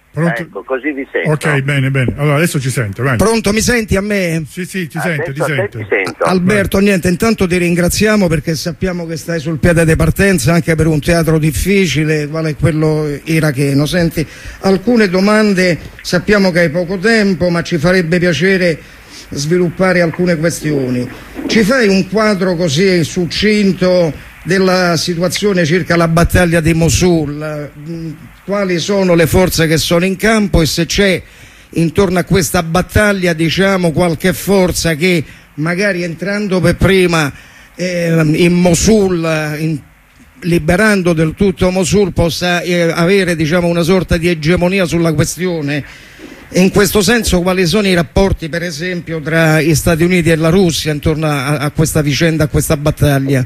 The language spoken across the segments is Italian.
Pronto? Ecco, così vi sento. Ok, bene, bene. Allora adesso ci sento. Vai. Pronto, mi senti a me? Sì, ti Adesso sento. ti sento. Alberto, niente, intanto ti ringraziamo perché sappiamo che stai sul piede di partenza anche per un teatro difficile, quale quello iracheno. Senti, alcune domande, sappiamo che hai poco tempo, ma ci farebbe piacere sviluppare alcune questioni. Ci fai un quadro così succinto della situazione circa la battaglia di Mosul? Quali sono le forze che sono in campo e se c'è intorno a questa battaglia, diciamo, qualche forza che magari entrando per prima in Mosul, liberando del tutto Mosul, possa avere, diciamo, una sorta di egemonia sulla questione. E in questo senso quali sono i rapporti, per esempio, tra gli Stati Uniti e la Russia intorno a questa vicenda, a questa battaglia?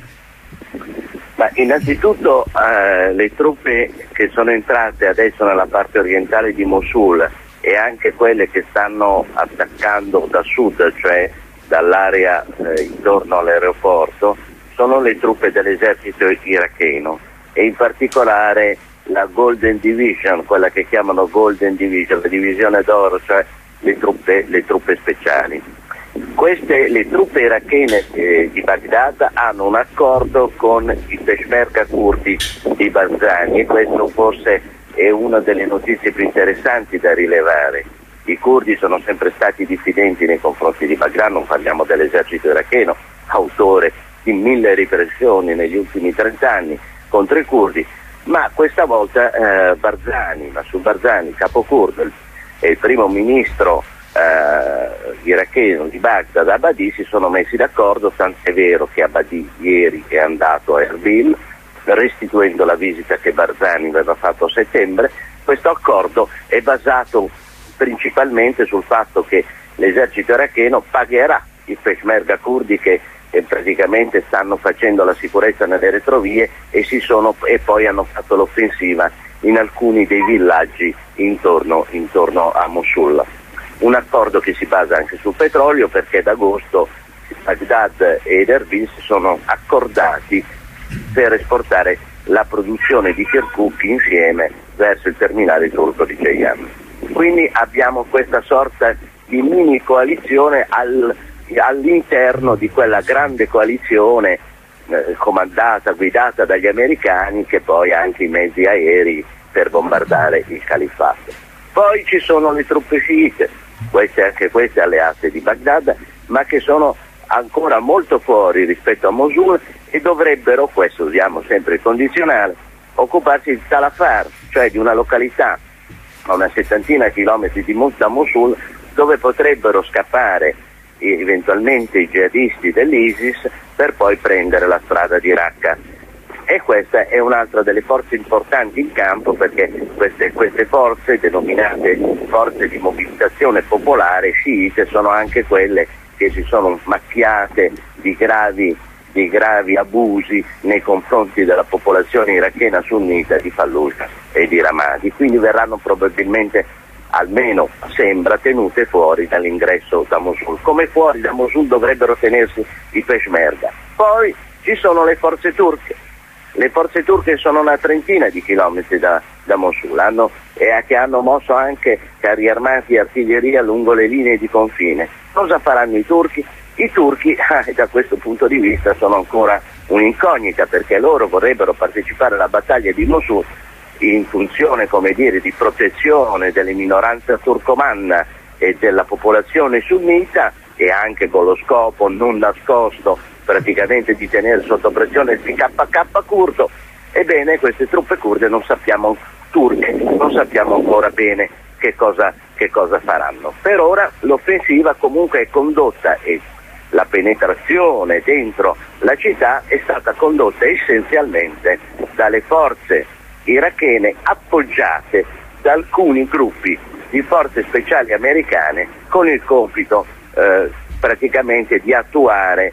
Ma innanzitutto le truppe che sono entrate adesso nella parte orientale di Mosul e anche quelle che stanno attaccando da sud, cioè dall'area intorno all'aeroporto, sono le truppe dell'esercito iracheno e in particolare la Golden Division, quella che chiamano Golden Division, la divisione d'oro, cioè le truppe speciali. Le truppe irachene di Baghdad hanno un accordo con i peshmerga curdi di Barzani e questo forse è una delle notizie più interessanti da rilevare. I curdi sono sempre stati diffidenti nei confronti di Baghdad, non parliamo dell'esercito iracheno, autore di 1000 repressioni negli ultimi 30 anni contro i curdi, ma questa volta Massoud Barzani, capo curdo, e il primo ministro iracheno di Baghdad, Abadi, si sono messi d'accordo, tant'è vero che Abadi ieri è andato a Erbil restituendo la visita che Barzani aveva fatto a settembre. Questo accordo è basato principalmente sul fatto che l'esercito iracheno pagherà i peshmerga curdi che praticamente stanno facendo la sicurezza nelle retrovie e poi hanno fatto l'offensiva in alcuni dei villaggi intorno a Mosul. Un accordo che si basa anche sul petrolio perché ad agosto Baghdad ed Erbil si sono accordati per esportare la produzione di Kirkuk insieme verso il terminale turco di Ceyhan. Quindi abbiamo questa sorta di mini coalizione all'interno di quella grande coalizione guidata dagli americani, che poi ha anche i mezzi aerei per bombardare il califfato. Poi ci sono le truppe sciite, anche queste alleate di Baghdad, ma che sono ancora molto fuori rispetto a Mosul e dovrebbero, questo usiamo sempre il condizionale, occuparsi di Tal Afar, cioè di una località a una 70 chilometri da Mosul, dove potrebbero scappare eventualmente i jihadisti dell'ISIS per poi prendere la strada di Raqqa. E questa è un'altra delle forze importanti in campo, perché queste forze, denominate forze di mobilitazione popolare sciite, sono anche quelle che si sono macchiate di gravi abusi nei confronti della popolazione irachena sunnita di Fallujah e di Ramadi, quindi verranno probabilmente, almeno sembra, tenute fuori dall'ingresso da Mosul. Come fuori da Mosul dovrebbero tenersi i peshmerga. Poi ci sono le forze turche. Le forze turche sono una trentina di chilometri da Mosul, che hanno mosso anche carri armati e artiglieria lungo le linee di confine. Cosa faranno i turchi? I turchi da questo punto di vista sono ancora un'incognita, perché loro vorrebbero partecipare alla battaglia di Mosul in funzione, come dire, di protezione delle minoranze turcomanna e della popolazione sunnita, e anche con lo scopo non nascosto praticamente di tenere sotto pressione il PKK curdo. Ebbene, queste truppe kurde turche non sappiamo ancora bene che cosa faranno. Per ora l'offensiva comunque è condotta e la penetrazione dentro la città è stata condotta essenzialmente dalle forze irachene appoggiate da alcuni gruppi di forze speciali americane con il compito praticamente di attuare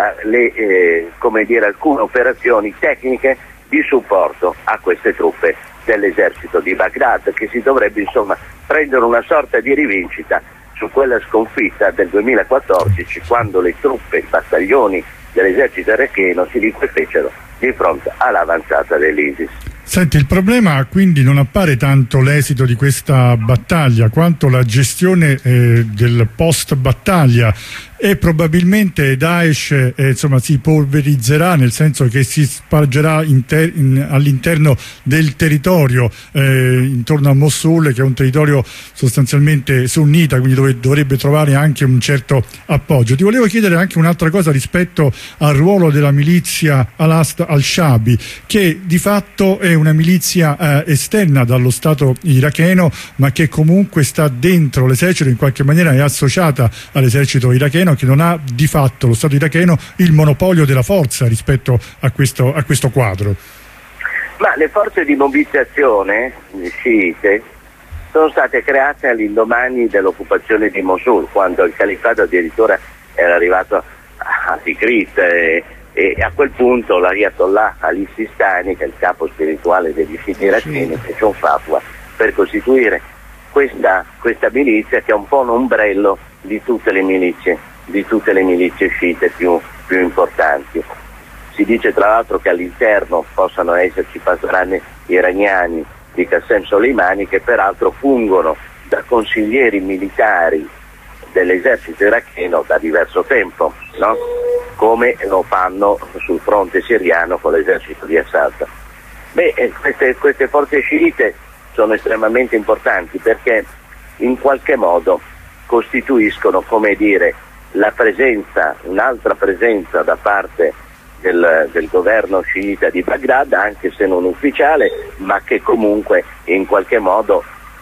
alcune operazioni tecniche di supporto a queste truppe dell'esercito di Baghdad, che si dovrebbe insomma prendere una sorta di rivincita su quella sconfitta del 2014, quando le truppe, i battaglioni dell'esercito iracheno si liquefecero di fronte all'avanzata dell'ISIS. Senti, il problema quindi non appare tanto l'esito di questa battaglia quanto la gestione del post battaglia, e probabilmente Daesh insomma si polverizzerà, nel senso che si spargerà all'interno del territorio intorno a Mosul, che è un territorio sostanzialmente sunnita, quindi dove dovrebbe trovare anche un certo appoggio. Ti volevo chiedere anche un'altra cosa rispetto al ruolo della milizia al-Shabi, che di fatto è una milizia esterna dallo Stato iracheno, ma che comunque sta dentro l'esercito, in qualche maniera è associata all'esercito iracheno, che non ha di fatto, lo Stato iracheno, il monopolio della forza rispetto a questo quadro. Ma le forze di mobilitazione sciite sono state create all'indomani dell'occupazione di Mosul, quando il califfato addirittura era arrivato a Tikrit, e a quel punto l'Ayatollah Ali Sistani, che è il capo spirituale degli sciiti iracheni, fece un fatwa per costituire questa milizia, che è un po' un ombrello di tutte le milizie sciite più importanti. Si dice tra l'altro che all'interno possano esserci pastorani iraniani di Qasem Soleimani, che peraltro fungono da consiglieri militari dell'esercito iracheno da diverso tempo, no? Come lo fanno sul fronte siriano con l'esercito di Assad. Queste forze sciite sono estremamente importanti, perché in qualche modo costituiscono, come dire, la presenza, un'altra presenza da parte del governo sciita di Baghdad, anche se non ufficiale, ma che comunque in qualche modo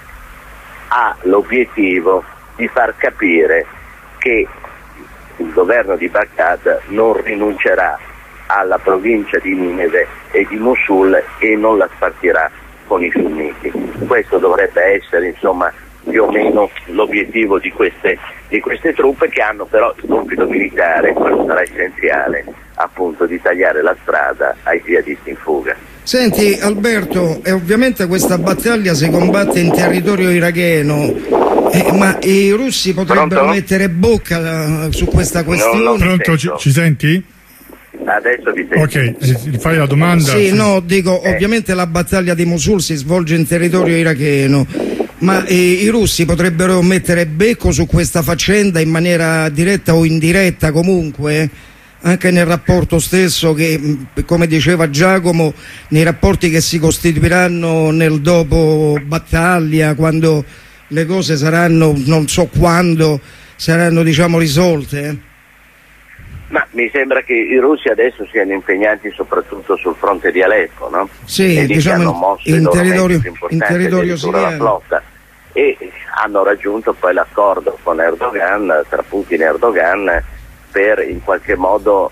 ha l'obiettivo di far capire che il governo di Baghdad non rinuncerà alla provincia di Nineve e di Mosul e non la spartirà con i sunniti. Questo dovrebbe essere, insomma, più o meno l'obiettivo di queste truppe, che hanno però il compito militare, quello sarà essenziale, appunto, di tagliare la strada ai jihadisti in fuga. Senti Alberto, ovviamente questa battaglia si combatte in territorio iracheno, ma i russi potrebbero mettere bocca su questa questione? Pronto, ci senti? Adesso vi sento. Ok, fai la domanda. Sì, no, dico, ovviamente la battaglia di Mosul si svolge in territorio iracheno, ma i russi potrebbero mettere becco su questa faccenda in maniera diretta o indiretta, comunque, anche nel rapporto stesso, che, come diceva Giacomo, nei rapporti che si costituiranno nel dopo battaglia, quando le cose saranno, non so quando, saranno, diciamo, risolte? Ma mi sembra che i russi adesso siano impegnati soprattutto sul fronte di Aleppo, no? Sì, e diciamo hanno mosso in territorio siriano, la flotta, e hanno raggiunto poi l'accordo con Erdogan, tra Putin e Erdogan, per in qualche modo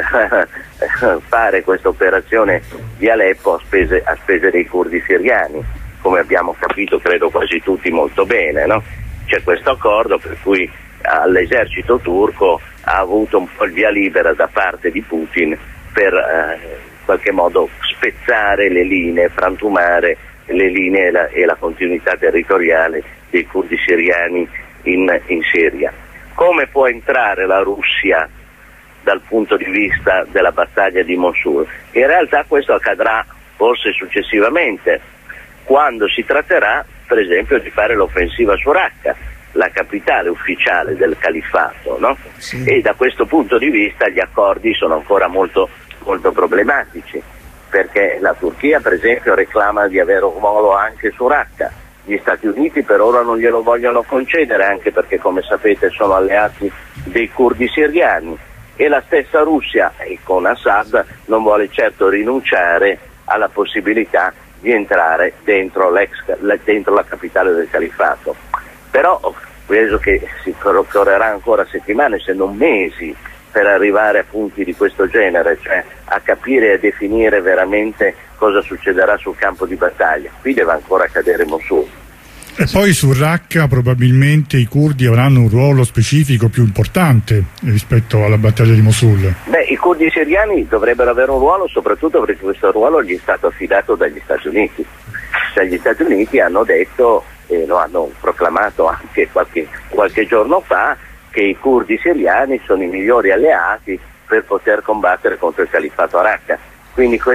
fare questa operazione di Aleppo a spese dei curdi siriani, come abbiamo capito credo quasi tutti molto bene, no? C'è questo accordo per cui all'esercito turco ha avuto un po' il via libera da parte di Putin per in qualche modo spezzare le linee, frantumare le linee e la continuità territoriale dei curdi siriani in Siria. Come può entrare la Russia dal punto di vista della battaglia di Mosul? In realtà questo accadrà forse successivamente, quando si tratterà per esempio di fare l'offensiva su Raqqa, la capitale ufficiale del califfato, no? Sì. E da questo punto di vista gli accordi sono ancora molto, molto problematici, perché la Turchia per esempio reclama di avere un ruolo anche su Raqqa. Gli Stati Uniti per ora non glielo vogliono concedere, anche perché, come sapete, sono alleati dei curdi siriani, e la stessa Russia, con Assad, non vuole certo rinunciare alla possibilità di entrare dentro la capitale del califfato. Però penso che si correrà ancora settimane, se non mesi, per arrivare a punti di questo genere, cioè a capire e a definire veramente cosa succederà sul campo di battaglia. Qui deve ancora cadere Mosul. E poi su Raqqa probabilmente i curdi avranno un ruolo specifico più importante rispetto alla battaglia di Mosul. I curdi siriani dovrebbero avere un ruolo, soprattutto perché questo ruolo gli è stato affidato dagli Stati Uniti. Cioè, gli Stati Uniti hanno detto, e lo hanno proclamato anche qualche giorno fa, che i curdi siriani sono i migliori alleati per poter combattere contro il califfato a Raqqa. Quindi questo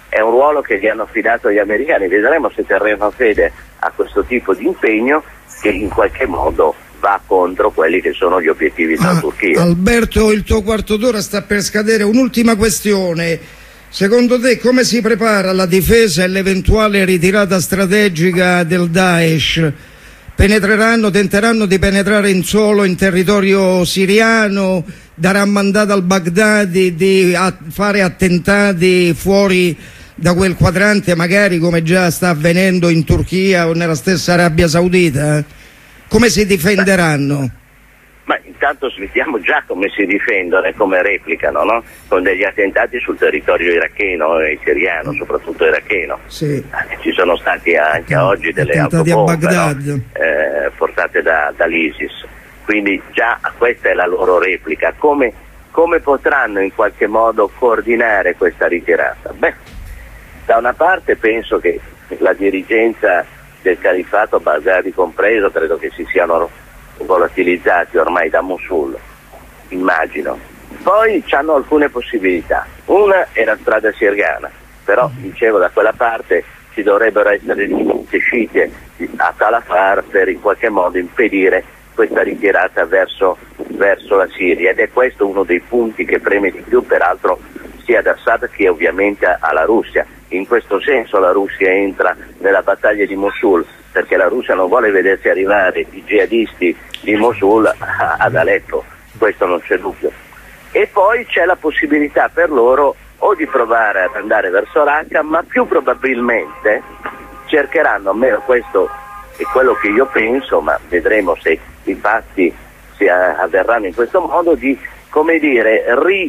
è un ruolo che gli hanno affidato gli americani. Vedremo se terranno fede a questo tipo di impegno che in qualche modo va contro quelli che sono gli obiettivi della Turchia. Alberto, il tuo quarto d'ora sta per scadere. Un'ultima questione: secondo te come si prepara la difesa e l'eventuale ritirata strategica del Daesh? Tenteranno di penetrare in territorio siriano, daranno mandato al Baghdadi di fare attentati fuori da quel quadrante, magari come già sta avvenendo in Turchia o nella stessa Arabia Saudita? Come si difenderanno? Ma intanto vediamo già come si difendono e come replicano, no? Con degli attentati sul territorio iracheno e siriano, soprattutto iracheno. Sì. Ci sono stati anche oggi delle autobombe, no? Portate dall'ISIS. Quindi già questa è la loro replica. Come potranno in qualche modo coordinare questa ritirata? Beh, da una parte penso che la dirigenza del califfato, Baghdadi compreso, credo che si siano volatilizzati ormai da Mosul, immagino. Poi hanno alcune possibilità. Una è la strada siriana, però dicevo da quella parte ci dovrebbero essere delle sciite a Talafar per in qualche modo impedire questa ritirata verso la Siria, ed è questo uno dei punti che preme di più peraltro sia ad Assad che ovviamente alla Russia. In questo senso la Russia entra nella battaglia di Mosul, perché la Russia non vuole vedersi arrivare i jihadisti di Mosul ad Aleppo, questo non c'è dubbio. E poi c'è la possibilità per loro o di provare ad andare verso Raqqa, ma più probabilmente cercheranno, almeno questo è quello che io penso, ma vedremo se i fatti avverranno in questo modo, di, come dire,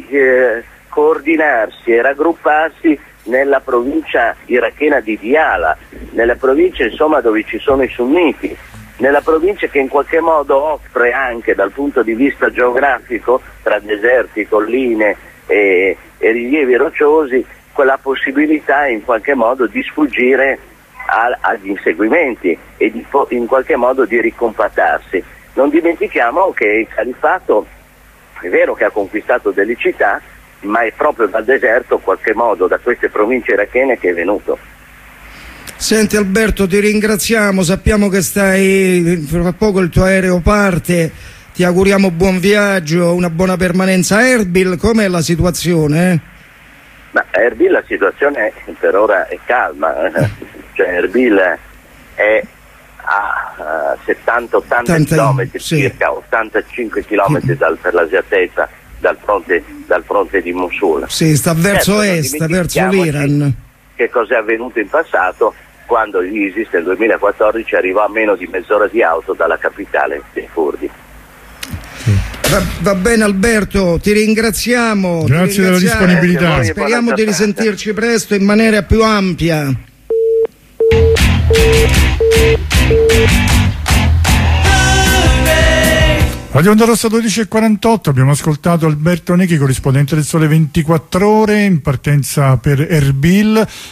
coordinarsi e raggrupparsi nella provincia irachena di Diyala, nella provincia insomma dove ci sono i sunniti, nella provincia che in qualche modo offre anche dal punto di vista geografico, tra deserti, colline e rilievi rocciosi, quella possibilità in qualche modo di sfuggire agli inseguimenti e in qualche modo di ricompattarsi. Non dimentichiamo che il califfato è vero che ha conquistato delle città, ma è proprio dal deserto, in qualche modo, da queste province irachene che è venuto. Senti Alberto, ti ringraziamo, sappiamo che fra poco il tuo aereo parte, ti auguriamo buon viaggio, una buona permanenza a Erbil. Com'è la situazione? Ma a Erbil la situazione per ora è calma, cioè Erbil è a 70-80 km circa, 85 km per l'esattezza dal fronte di Mosul. Sì, sta verso est, verso l'Iran. Che cosa è avvenuto in passato, quando l'ISIS nel 2014 arrivò a meno di mezz'ora di auto dalla capitale dei curdi. Va bene Alberto, ti ringraziamo. Grazie della disponibilità. Speriamo di risentirci presto in maniera più ampia. Radio Onda Rossa 12:48, abbiamo ascoltato Alberto Necchi, corrispondente del Sole 24 Ore, in partenza per Erbil.